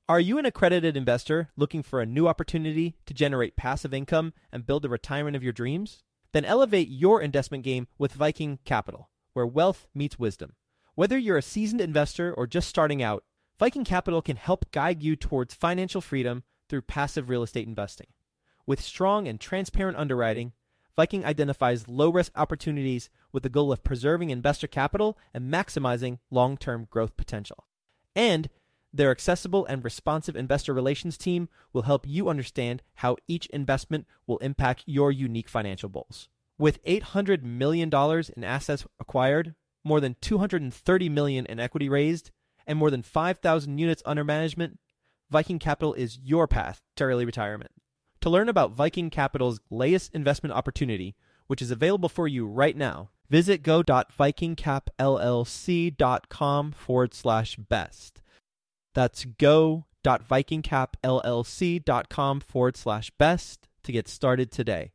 Are you an accredited investor looking for a new opportunity to generate passive income and build the retirement of your dreams? Then elevate your investment game with Viking Capital, where wealth meets wisdom. Whether you're a seasoned investor or just starting out, Viking Capital can help guide you towards financial freedom through passive real estate investing. With strong and transparent underwriting, Viking identifies low-risk opportunities with the goal of preserving investor capital and maximizing long-term growth potential. And their accessible and responsive investor relations team will help you understand how each investment will impact your unique financial goals. With $800 million in assets acquired, more than $230 million in equity raised, and more than 5,000 units under management, Viking Capital is your path to early retirement. To learn about Viking Capital's latest investment opportunity, which is available for you right now, visit go.vikingcapllc.com/best. That's go.vikingcapllc.com/best to get started today.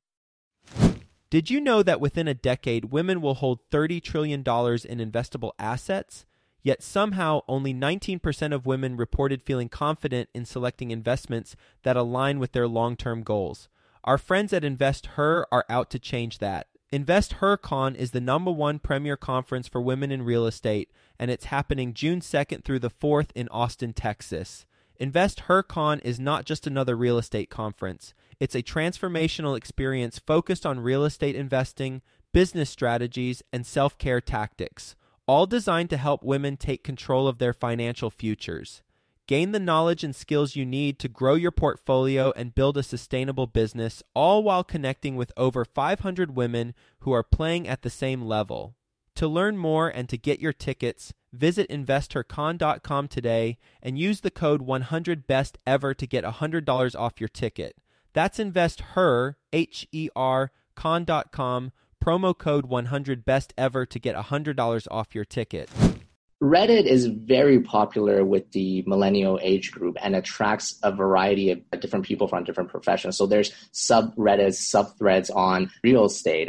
Did you know that within a decade, women will hold $30 trillion in investable assets? Yet somehow only 19% of women reported feeling confident in selecting investments that align with their long-term goals. Our friends at InvestHer are out to change that. InvestHerCon is the #1 premier conference for women in real estate, and it's happening June 2nd through the 4th in Austin, Texas. InvestHerCon is not just another real estate conference. It's a transformational experience focused on real estate investing, business strategies, and self-care tactics, all designed to help women take control of their financial futures. Gain the knowledge and skills you need to grow your portfolio and build a sustainable business, all while connecting with over 500 women who are playing at the same level. To learn more and to get your tickets, visit InvestHerCon.com today and use the code 100BESTEVER to get $100 off your ticket. That's InvestHer, H-E-R, con.com, promo code 100BESTEVER to get $100 off your ticket. Reddit is very popular with the millennial age group and attracts a variety of different people from different professions. So there's subreddits, subthreads on real estate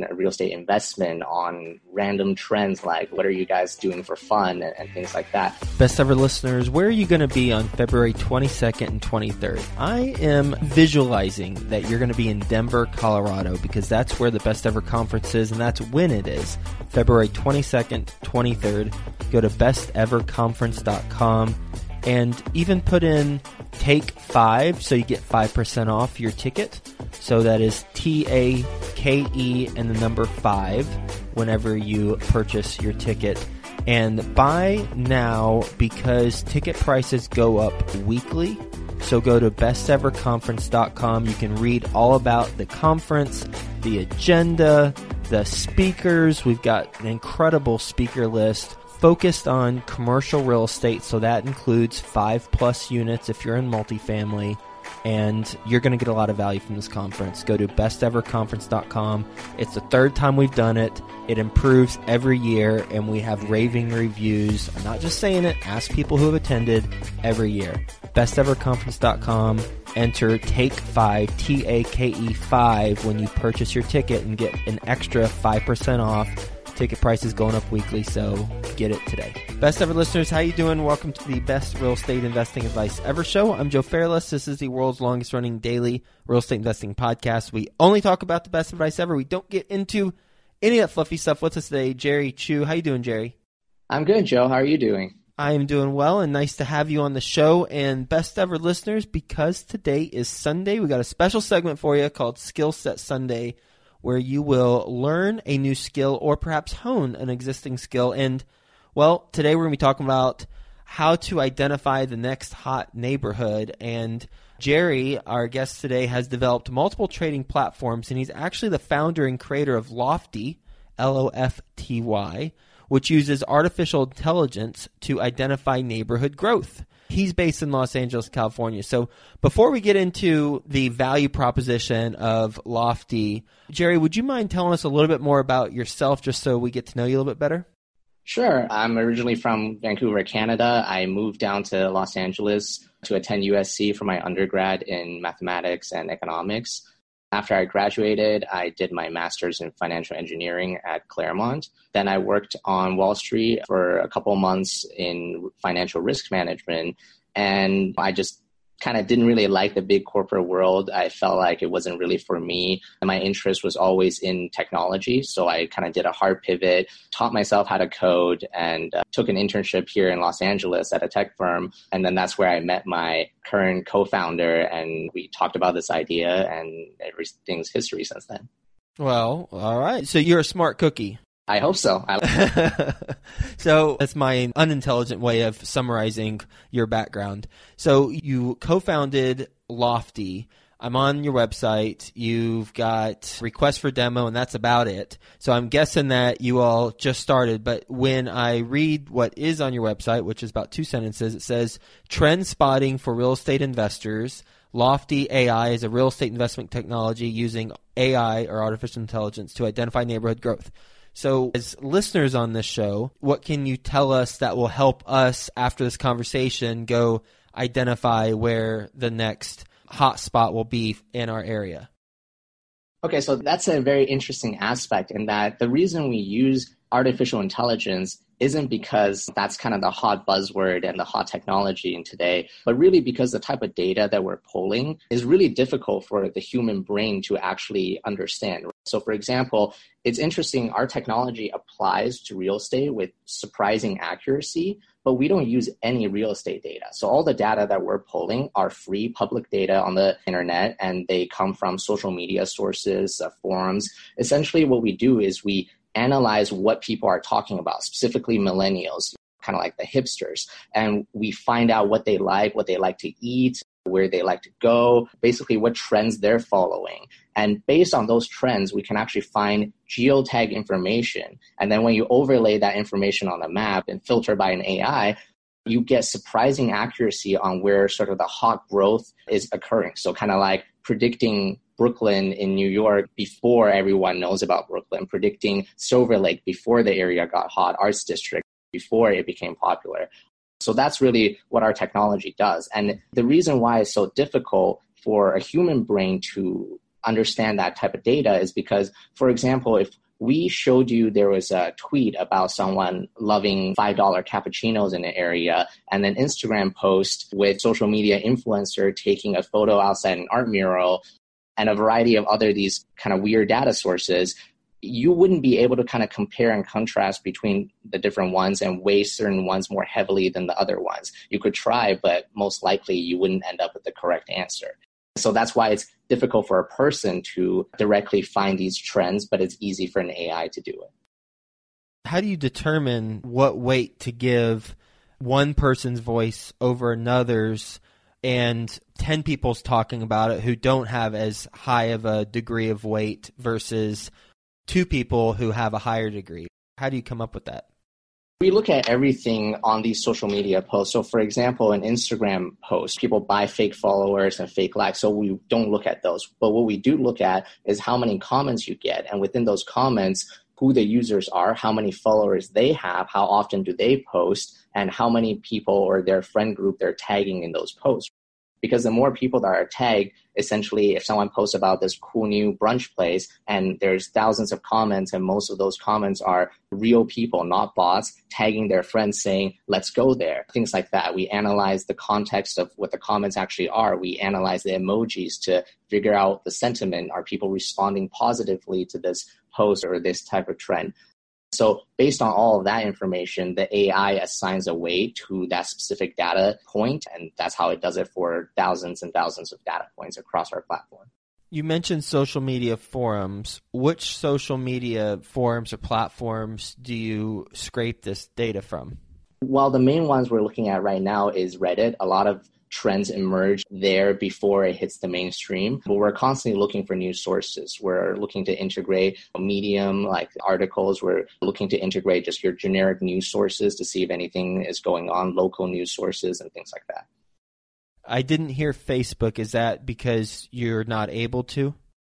investment, on random trends like what are you guys doing for fun and things like that. Best Ever listeners, where are you going to be on February 22nd and 23rd? I am visualizing that you're going to be in Denver, Colorado, because that's where the Best Ever conference is, and that's when it is. February 22nd, 23rd. Go to besteverconference.com and even put in Take 5 so you get 5% off your ticket. So that is TAKE and the number 5 whenever you purchase your ticket. And buy now because ticket prices go up weekly. So go to besteverconference.com. You can read all about the conference, the agenda, the speakers. We've got an incredible speaker list focused on commercial real estate, so that includes 5+ units if you're in multifamily, and you're going to get a lot of value from this conference. Go to besteverconference.com. It's the 3rd time we've done it. It improves every year, and we have raving reviews. I'm not just saying it. Ask people who have attended every year. besteverconference.com. Enter Take 5, TAKE 5, when you purchase your ticket and get an extra 5% off. Ticket prices going up weekly, so get it today. Best Ever listeners, how you doing? Welcome to the Best Real Estate Investing Advice Ever show. I'm Joe Fairless. This is the world's longest running daily real estate investing podcast. We only talk about the best advice ever. We don't get into any of that fluffy stuff. What's us today? Jerry Chu. How you doing, Jerry? I'm good, Joe. How are you doing? I am doing well, and nice to have you on the show. And Best Ever listeners, because today is Sunday, we got a special segment for you called Skill Set Sunday, where you will learn a new skill or perhaps hone an existing skill. And, well, today we're going to be talking about how to identify the next hot neighborhood. And Jerry, our guest today, has developed multiple trading platforms, and he's actually the founder and creator of Lofty, Lofty, which uses artificial intelligence to identify neighborhood growth. He's based in Los Angeles, California. So before we get into the value proposition of Lofty, Jerry, would you mind telling us a little bit more about yourself just so we get to know you a little bit better? Sure. I'm originally from Vancouver, Canada. I moved down to Los Angeles to attend USC for my undergrad in mathematics and economics. After I graduated, I did my master's in financial engineering at Claremont. Then I worked on Wall Street for a couple months in financial risk management. And I just kind of didn't really like the big corporate world. I felt like it wasn't really for me. And my interest was always in technology. So I kind of did a hard pivot, taught myself how to code, and took an internship here in Los Angeles at a tech firm. And then that's where I met my current co-founder, and we talked about this idea, and everything's history since then. Well, all right. So you're a smart cookie. I hope so. So that's my unintelligent way of summarizing your background. So you co-founded Lofty. I'm on your website. You've got requests for demo, and that's about it. So I'm guessing that you all just started. But when I read what is on your website, which is about 2 sentences, it says, trend spotting for real estate investors. Lofty AI is a real estate investment technology using AI or artificial intelligence to identify neighborhood growth. So as listeners on this show, what can you tell us that will help us after this conversation go identify where the next hot spot will be in our area? Okay, so that's a very interesting aspect in that the reason we use artificial intelligence isn't because that's kind of the hot buzzword and the hot technology in today, but really because the type of data that we're pulling is really difficult for the human brain to actually understand. So for example, it's interesting, our technology applies to real estate with surprising accuracy, but we don't use any real estate data. So all the data that we're pulling are free public data on the internet, and they come from social media sources, forums. Essentially what we do is we analyze what people are talking about, specifically millennials, kind of like the hipsters. And we find out what they like to eat, where they like to go, basically what trends they're following. And based on those trends, we can actually find geotag information. And then when you overlay that information on a map and filter by an AI, you get surprising accuracy on where sort of the hot growth is occurring. So kind of like predicting Brooklyn in New York before everyone knows about Brooklyn, predicting Silver Lake before the area got hot, Arts District before it became popular. So that's really what our technology does. And the reason why it's so difficult for a human brain to understand that type of data is because, for example, if we showed you there was a tweet about someone loving $5 cappuccinos in an area, and an Instagram post with social media influencer taking a photo outside an art mural, and a variety of other these kind of weird data sources, you wouldn't be able to kind of compare and contrast between the different ones and weigh certain ones more heavily than the other ones. You could try, but most likely you wouldn't end up with the correct answer. So that's why it's difficult for a person to directly find these trends, but it's easy for an AI to do it. How do you determine what weight to give one person's voice over another's, and 10 people's talking about it who don't have as high of a degree of weight versus 2 people who have a higher degree? How do you come up with that? We look at everything on these social media posts. So for example, an Instagram post, people buy fake followers and fake likes. So we don't look at those. But what we do look at is how many comments you get. And within those comments, who the users are, how many followers they have, how often do they post, and how many people or their friend group they're tagging in those posts. Because the more people that are tagged, essentially, if someone posts about this cool new brunch place and there's thousands of comments and most of those comments are real people, not bots, tagging their friends saying, let's go there, things like that. We analyze the context of what the comments actually are. We analyze the emojis to figure out the sentiment. Are people responding positively to this post or this type of trend? So based on all of that information, the AI assigns a weight to that specific data point, and that's how it does it for thousands and thousands of data points across our platform. You mentioned social media forums. Which social media forums or platforms do you scrape this data from? Well, the main ones we're looking at right now is Reddit. A lot of trends emerge there before it hits the mainstream. But we're constantly looking for new sources. We're looking to integrate Medium, like articles. We're looking to integrate just your generic news sources to see if anything is going on, local news sources and things like that. I didn't hear Facebook. Is that because you're not able to?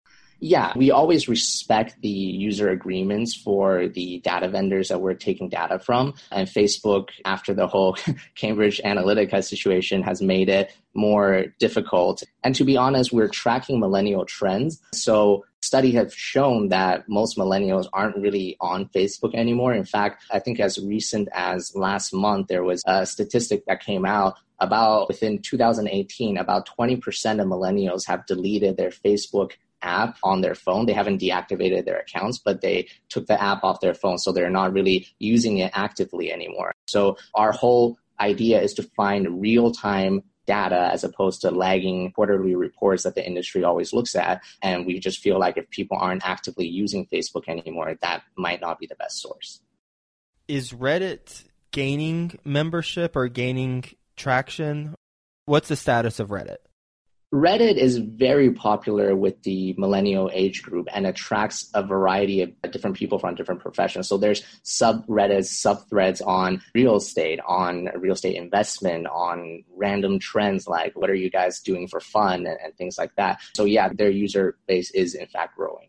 Yeah, we always respect the user agreements for the data vendors that we're taking data from. And Facebook, after the whole Cambridge Analytica situation, has made it more difficult. And to be honest, we're tracking millennial trends. So studies have shown that most millennials aren't really on Facebook anymore. In fact, I think as recent as last month, there was a statistic that came out about within 2018, about 20% of millennials have deleted their Facebook app on their phone. They haven't deactivated their accounts, but they took the app off their phone, so they're not really using it actively anymore. So our whole idea is to find real-time data as opposed to lagging quarterly reports that the industry always looks at. And we just feel like if people aren't actively using Facebook anymore, that might not be the best source. Is Reddit gaining membership or gaining traction? What's the status of Reddit? Reddit is very popular with the millennial age group and attracts a variety of different people from different professions. So there's subreddits, subthreads on real estate investment, on random trends like what are you guys doing for fun and things like that. So yeah, their user base is in fact growing.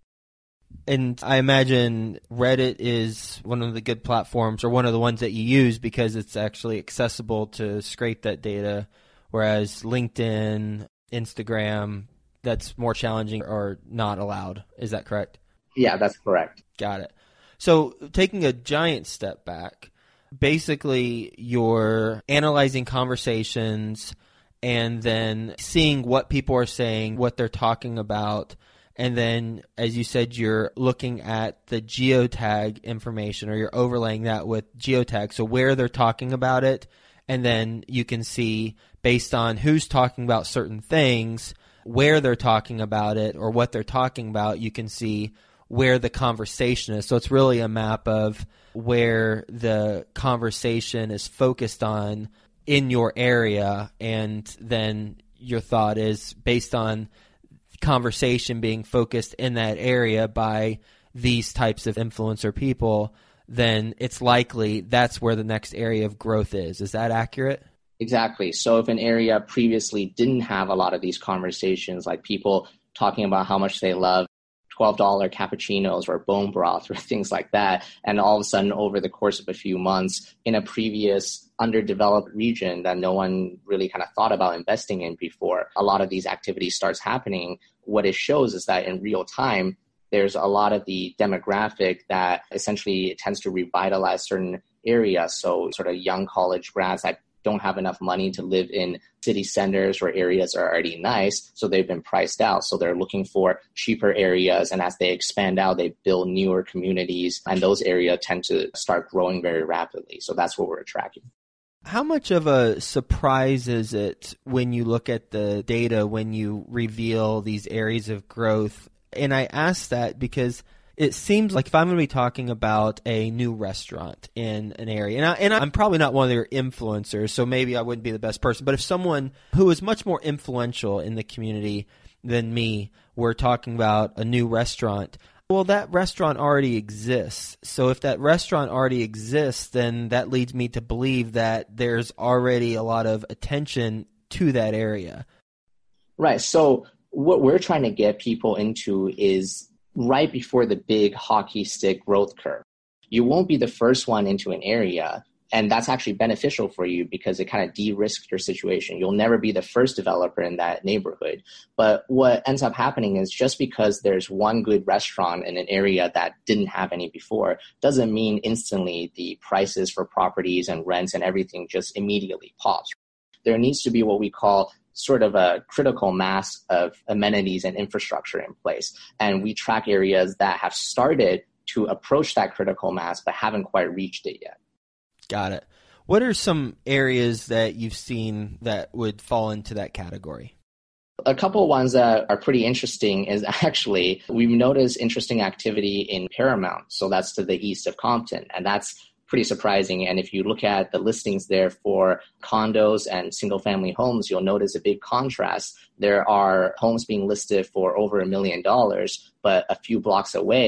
And I imagine Reddit is one of the good platforms or one of the ones that you use because it's actually accessible to scrape that data, whereas LinkedIn, Instagram, that's more challenging or not allowed. Is that correct? Yeah, that's correct. Got it. So taking a giant step back, basically you're analyzing conversations and then seeing what people are saying, what they're talking about. And then, as you said, you're looking at the geotag information or you're overlaying that with geotag. So where they're talking about it. And then you can see based on who's talking about certain things, where they're talking about it or what they're talking about, you can see where the conversation is. So it's really a map of where the conversation is focused on in your area. And then your thought is based on conversation being focused in that area by these types of influencer people, then it's likely that's where the next area of growth is. Is that accurate? Exactly. So if an area previously didn't have a lot of these conversations, like people talking about how much they love $12 cappuccinos or bone broth or things like that, and all of a sudden over the course of a few months in a previous underdeveloped region that no one really kind of thought about investing in before, a lot of these activities starts happening. What it shows is that in real time, there's a lot of the demographic that essentially tends to revitalize certain areas. So sort of young college grads that don't have enough money to live in city centers where areas are already nice, so they've been priced out. So they're looking for cheaper areas, and as they expand out, they build newer communities, and those areas tend to start growing very rapidly. So that's what we're tracking. How much of a surprise is it when you look at the data, when you reveal these areas of growth? And I ask that because it seems like if I'm going to be talking about a new restaurant in an area, and I'm probably not one of their influencers, so maybe I wouldn't be the best person, but if someone who is much more influential in the community than me were talking about a new restaurant, well, that restaurant already exists. So if that restaurant already exists, then that leads me to believe that there's already a lot of attention to that area. Right. So what we're trying to get people into is right before the big hockey stick growth curve. You won't be the first one into an area, and that's actually beneficial for you because it kind of de-risks your situation. You'll never be the first developer in that neighborhood. But what ends up happening is just because there's one good restaurant in an area that didn't have any before, doesn't mean instantly the prices for properties and rents and everything just immediately pops. There needs to be what we call sort of a critical mass of amenities and infrastructure in place. And we track areas that have started to approach that critical mass but haven't quite reached it yet. Got it. What are some areas that you've seen that would fall into that category? A couple of ones that are pretty interesting is actually we've noticed interesting activity in Paramount. So that's to the east of Compton. And that's pretty surprising. And if you look at the listings there for condos and single-family homes, you'll notice a big contrast. There are homes being listed for over $1 million, but a few blocks away,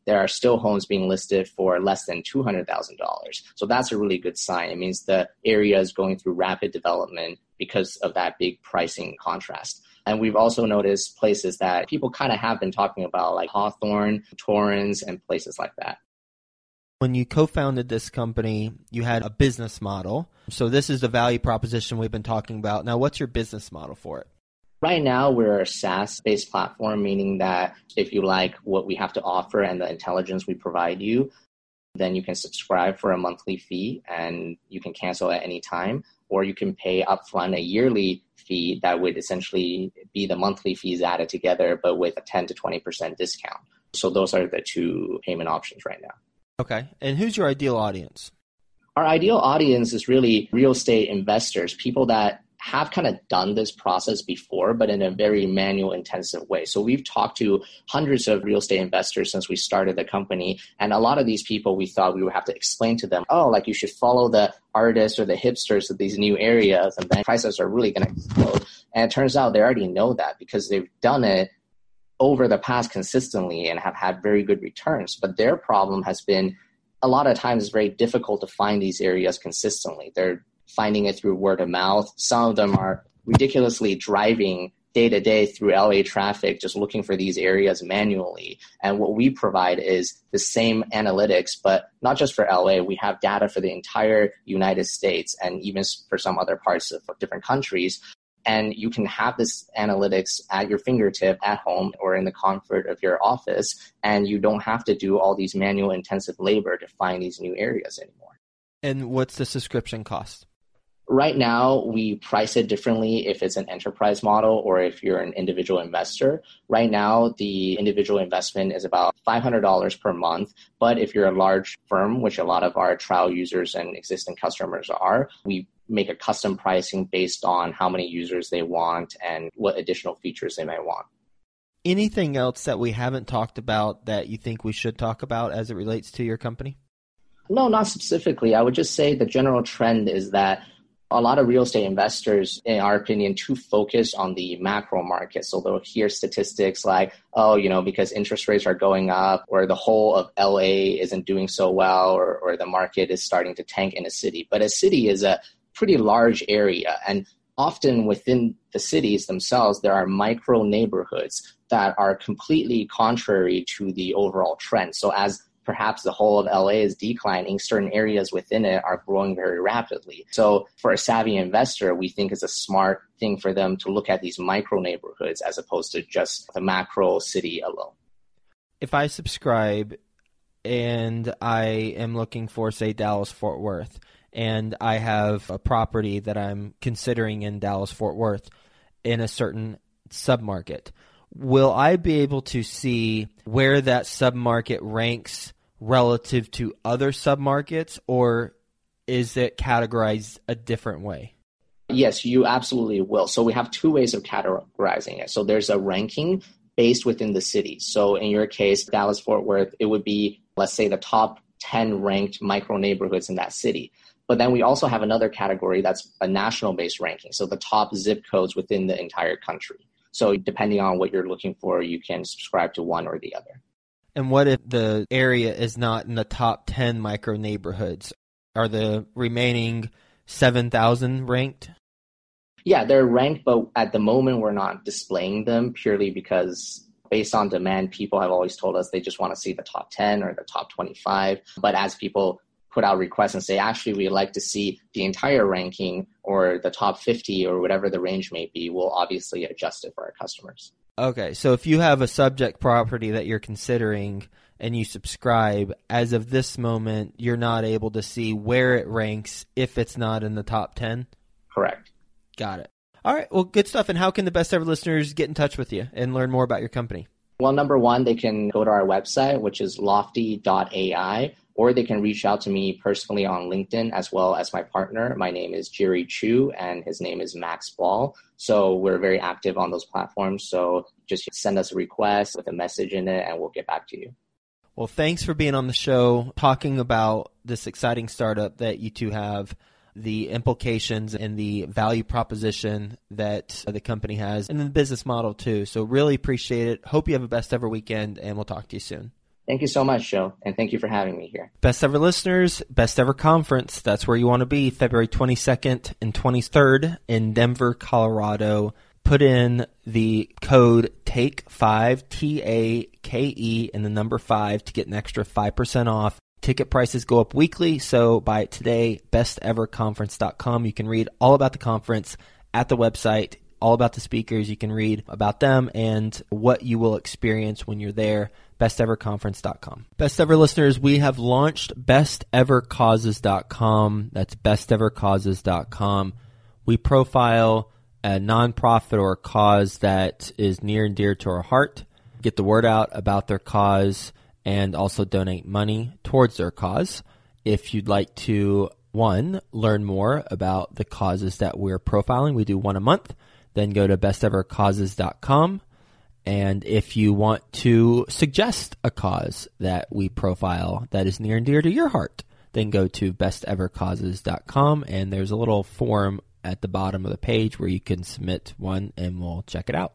there are still homes being listed for less than $200,000. So that's a really good sign. It means the area is going through rapid development because of that big pricing contrast. And we've also noticed places that people kind of have been talking about, like Hawthorne, Torrance, and places like that. When you co-founded this company, you had a business model. So this is the value proposition we've been talking about. Now, what's your business model for it? Right now, we're a SaaS-based platform, meaning that if you like what we have to offer and the intelligence we provide you, then you can subscribe for a monthly fee and you can cancel at any time, or you can pay upfront a yearly fee that would essentially be the monthly fees added together, but with a 10 to 20% discount. So those are the two payment options right now. Okay. And who's your ideal audience? Our ideal audience is really real estate investors, people that have kind of done this process before, but in a very manual intensive way. So we've talked to hundreds of real estate investors since we started the company. And a lot of these people, we thought we would have to explain to them, like you should follow the artists or the hipsters of these new areas, and then prices are really going to explode. And it turns out they already know that because they've done it over the past consistently and have had very good returns. But their problem has been a lot of times it's very difficult to find these areas consistently. They're finding it through word of mouth. Some of them are ridiculously driving day to day through LA traffic, just looking for these areas manually. And what we provide is the same analytics, but not just for LA. We have data for the entire United States and even for some other parts of different countries. And you can have this analytics at your fingertip at home or in the comfort of your office. And you don't have to do all these manual intensive labor to find these new areas anymore. And what's the subscription cost? Right now, we price it differently if it's an enterprise model or if you're an individual investor. Right now, the individual investment is about $500 per month. But if you're a large firm, which a lot of our trial users and existing customers are, we make a custom pricing based on how many users they want and what additional features they might want. Anything else that we haven't talked about that you think we should talk about as it relates to your company? No, not specifically. I would just say the general trend is that a lot of real estate investors, in our opinion, too focused on the macro market. So they'll hear statistics like, because interest rates are going up, or the whole of LA isn't doing so well, or the market is starting to tank in a city. But a city is a pretty large area. And often within the cities themselves, there are micro neighborhoods that are completely contrary to the overall trend. So as perhaps the whole of LA is declining, certain areas within it are growing very rapidly. So for a savvy investor, we think it's a smart thing for them to look at these micro neighborhoods as opposed to just the macro city alone. If I subscribe and I am looking for, say, Dallas-Fort Worth, and I have a property that I'm considering in Dallas-Fort Worth in a certain submarket, will I be able to see where that submarket ranks relative to other submarkets, or is it categorized a different way? Yes, you absolutely will. So we have two ways of categorizing it. So there's a ranking based within the city. So in your case, Dallas-Fort Worth, it would be, let's say, the top 10 ranked micro neighborhoods in that city. But then we also have another category that's a national-based ranking. So the top zip codes within the entire country. So depending on what you're looking for, you can subscribe to one or the other. And what if the area is not in the top 10 micro neighborhoods? Are the remaining 7,000 ranked? Yeah, they're ranked, but at the moment we're not displaying them purely because based on demand, people have always told us they just want to see the top 10 or the top 25. But as people put out requests and say, actually, we'd like to see the entire ranking or the top 50 or whatever the range may be, we'll obviously adjust it for our customers. Okay, so if you have a subject property that you're considering and you subscribe, as of this moment, you're not able to see where it ranks if it's not in the top 10? Correct. Got it. All right, well, good stuff. And how can the Best Ever listeners get in touch with you and learn more about your company? Well, number one, they can go to our website, which is lofty.ai, or they can reach out to me personally on LinkedIn as well as my partner. My name is Jerry Chu, and his name is Max Ball. So we're very active on those platforms. So just send us a request with a message in it, and we'll get back to you. Well, thanks for being on the show, talking about this exciting startup that you two have, the implications and the value proposition that the company has, and the business model too. So really appreciate it. Hope you have a best ever weekend, and we'll talk to you soon. Thank you so much, Joe, and thank you for having me here. Best Ever listeners, Best Ever Conference. That's where you want to be, February 22nd and 23rd in Denver, Colorado. Put in the code TAKE5, T-A-K-E, and the number 5 to get an extra 5% off. Ticket prices go up weekly, so buy it today, besteverconference.com. You can read all about the conference at the website, all about the speakers. You can read about them and what you will experience when you're there, besteverconference.com. Best Ever listeners, we have launched bestevercauses.com. That's bestevercauses.com. We profile a nonprofit or a cause that is near and dear to our heart, get the word out about their cause, and also donate money towards their cause. If you'd like to, one, learn more about the causes that we're profiling, we do one a month, then go to bestevercauses.com. And if you want to suggest a cause that we profile that is near and dear to your heart, then go to bestevercauses.com, and there's a little form at the bottom of the page where you can submit one and we'll check it out.